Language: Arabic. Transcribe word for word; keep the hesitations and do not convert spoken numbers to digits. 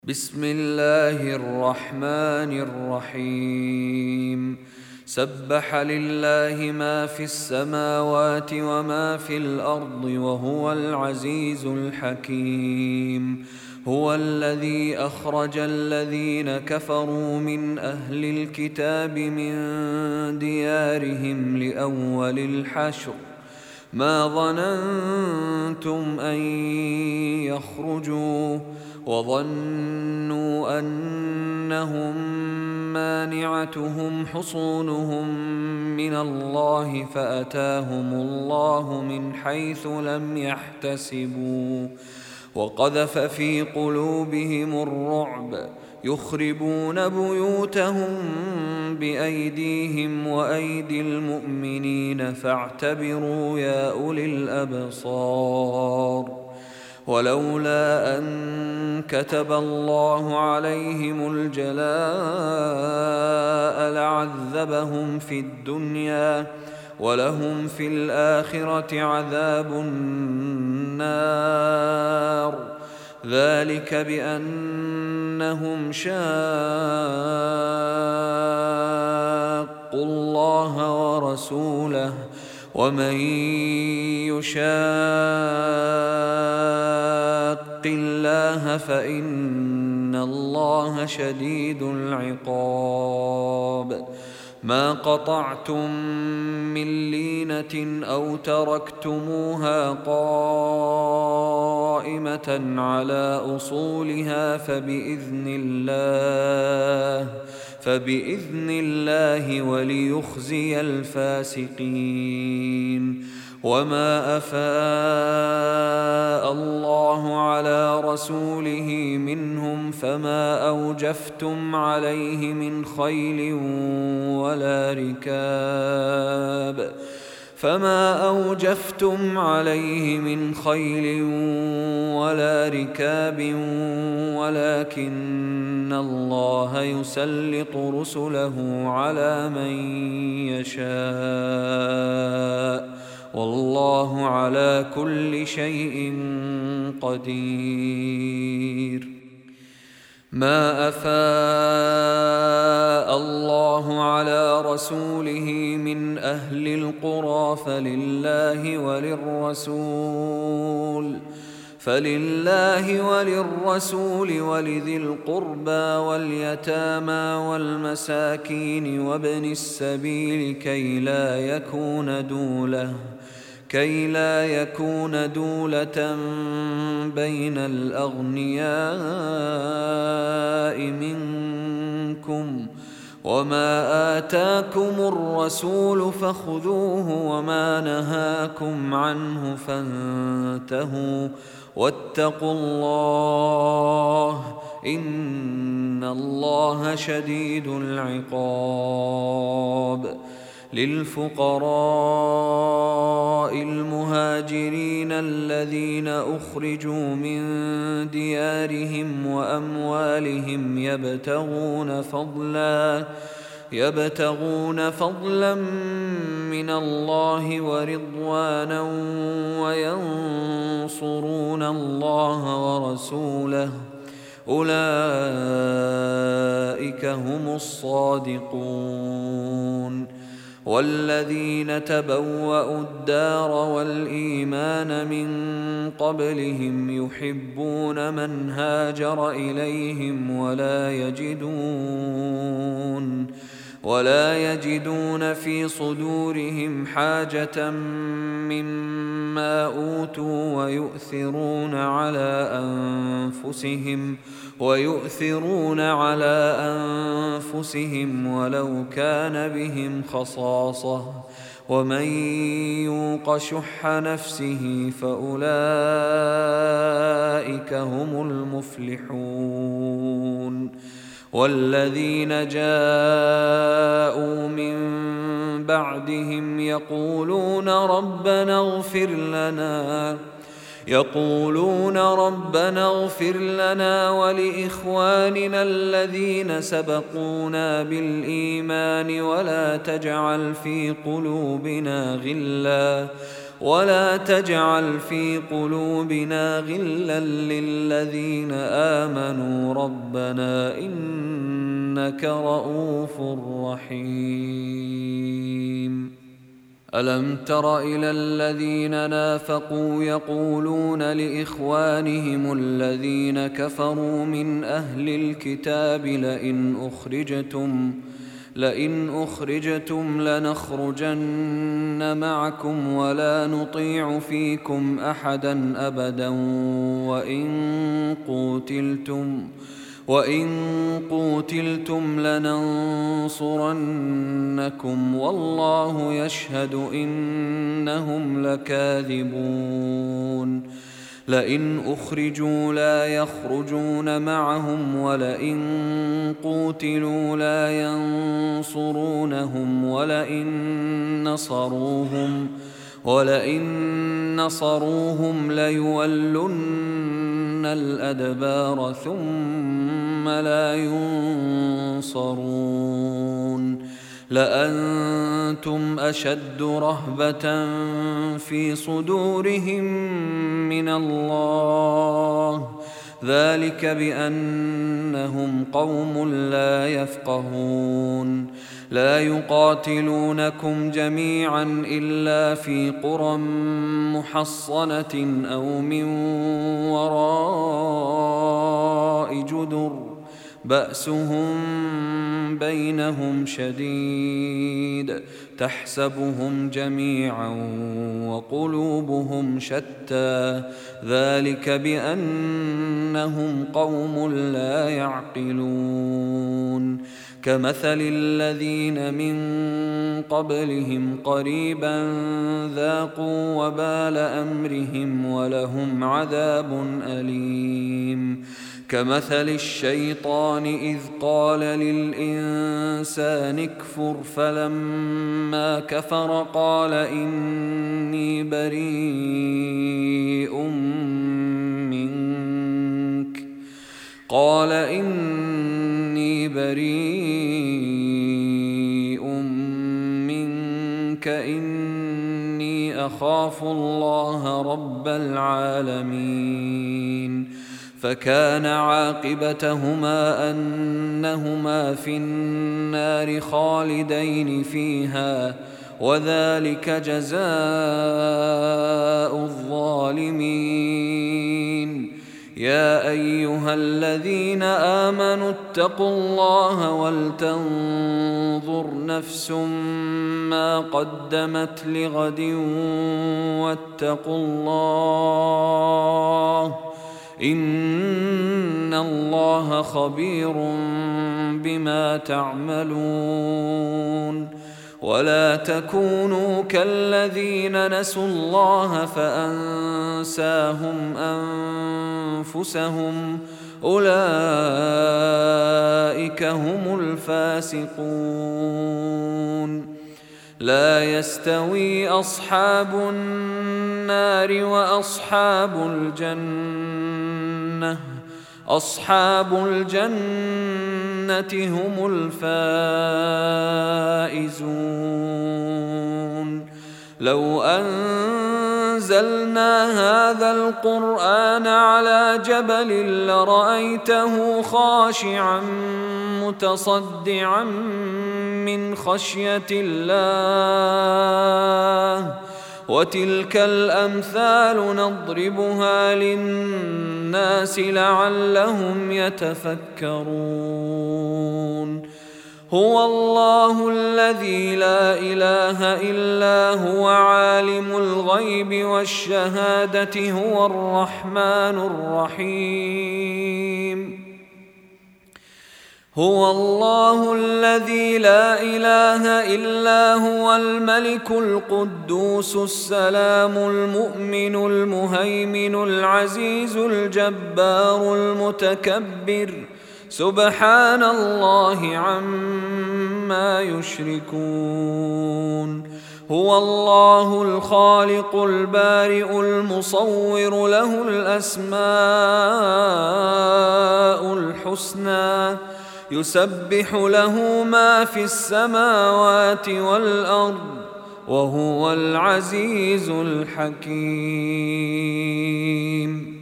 بسم الله الرحمن الرحيم سبح لله ما في السماوات وما في الأرض وهو العزيز الحكيم. هو الذي أخرج الذين كفروا من أهل الكتاب من ديارهم لأول الحشر ما ظننتم أن يخرجوا وظنوا أنهم مانعتهم حصونهم من الله فأتاهم الله من حيث لم يحتسبوا وقذف في قلوبهم الرعب يخربون بيوتهم بأيديهم وأيدي المؤمنين فاعتبروا يا أولي الأبصار. ولولا أن كتب الله عليهم الجلاء لعذبهم في الدنيا ولهم في الآخرة عذاب النار ذلك بأنهم شاقوا الله ورسوله ومن يشاق الله فإن الله شديد العقاب. ما قطعتم من لينة أو تركتموها قائمة على أصولها فبإذن الله فبإذن الله وليخزي الفاسقين. وما أفاء الله على رسوله منهم فما أوجفتم عليه من خيل ولا ركاب فما أوجفتم عليه من خيل ولا ركاب ولكن الله يسلط رسله على من يشاء والله على كل شيء قدير. ما أفاء الله على رسوله من أهل القرى فلله وللرسول فلله وللرسول ولذي القربى واليتامى والمساكين وابن السبيل كي لا يكون دولة كي لا يكون دولة بين الأغنياء منكم. وما آتاكم الرسول فخذوه وما نهاكم عنه فانتهوا واتقوا الله إن الله شديد العقاب. للفقراء المهاجرين الذين أخرجوا من ديارهم وأموالهم يبتغون فضلا يبتغون فضلا من الله ورضوانا وينصرون الله ورسوله أولئك هم الصادقون. والذين تبوأوا الدار والإيمان من قبلهم يحبون من هاجر إليهم ولا يجدون ولا يجدون في صدورهم حاجة مما أوتوا ويؤثرون على أنفسهم ويؤثرون على أنفسهم ولو كان بهم خصاصة ومن يوق شح نفسه فأولئك هم المفلحون. والذين جاءوا من بعدهم يقولون ربنا اغفر لنا يقولون ربنا اغفر لنا ولإخواننا الذين سبقونا بالإيمان ولا تجعل في قلوبنا غلا ولا تجعل في قلوبنا غلا للذين آمنوا ربنا إنك رؤوف رحيم. ألم تر إلى الذين نافقوا يقولون لإخوانهم الذين كفروا من أهل الكتاب لئن أخرجتم لئن أخرجتم لنخرجن معكم ولا نطيع فيكم أحدا أبدا وإن قوتلتم وإن قوتلتم لننصرنكم والله يشهد إنهم لكاذبون. لئن أخرجوا لا يخرجون معهم ولئن قوتلوا لا ينصرونهم ولئن نصروهم ولئن نصروهم ليولن الأدبار ثم لا ينصرون. لأنتم أشد رهبة في صدورهم من الله ذلك بأنهم قوم لا يفقهون. لا يقاتلونكم جميعا إلا في قرى محصنة أو من وراء جدر بأسهم بينهم شديد تحسبهم جميعا وقلوبهم شتى ذلك بأنهم قوم لا يعقلون. كمثل الذين من قبلهم قريبا ذاقوا وبال أمرهم ولهم عذاب أليم. كمثل الشيطان إذ قال للإنسان اكفر فلما كفر قال إني بريء منك قال إني بريء منك إني أخاف الله رب العالمين. فكان عاقبتهما أنهما في النار خالدين فيها وذلك جزاء الظالمين. يا أيها الذين آمنوا اتقوا الله ولتنظر نفس ما قدمت لغد واتقوا الله إن الله خبير بما تعملون. ولا تكونوا كالذين نسوا الله فأنساهم أنفسهم أولئك هم الفاسقون. لا يستوي أصحاب النار وأصحاب الجنة أصحاب الجنة هم الفائزون. لو أنزلنا هذا القرآن على جبل لرأيته خاشعا متصدعا من خشية الله وتلك الأمثال نضربها للناس لعلهم يتفكرون. هو الله الذي لا إله إلا هو عالم الغيب والشهادة هو الرحمن الرحيم. هو الله الذي لا إله إلا هو الملك القدوس السلام المؤمن المهيمن العزيز الجبار المتكبر سبحان الله عما يشركون. هو الله الخالق البارئ المصور له الأسماء الحسنى يسبح له ما في السماوات والأرض وهو العزيز الحكيم.